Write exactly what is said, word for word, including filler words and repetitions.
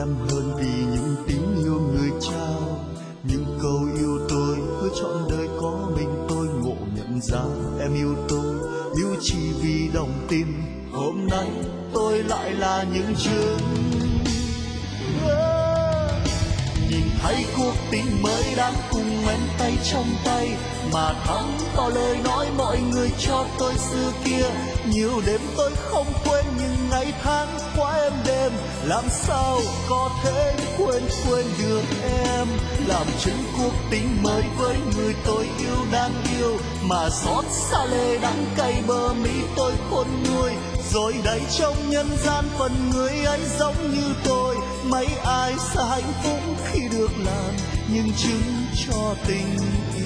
nặng hơn vì những tình yêu người trao. Những câu yêu tôi hứa trọn đời có mình tôi, ngộ nhận ra em yêu tôi, yêu chỉ vì đồng tình. Hôm nay tôi lại là những chứng nhìn thấy cuộc tình mới đang cùng men tay trong tay, mà thắm bao lời nói mọi người cho tôi xưa kia. Nhiều đêm tôi không quên những ngày tháng qua êm đềm, làm sao có thể quên quên được em. Làm chứng cuộc tình mới với người tôi yêu đang yêu, mà xót xa lệ đắng cay bờ mi tôi khôn nguôi. Rồi đây trong nhân gian phần người ấy giống như tôi, mấy ai sẽ hạnh phúc khi được làm nhân chứng cho tình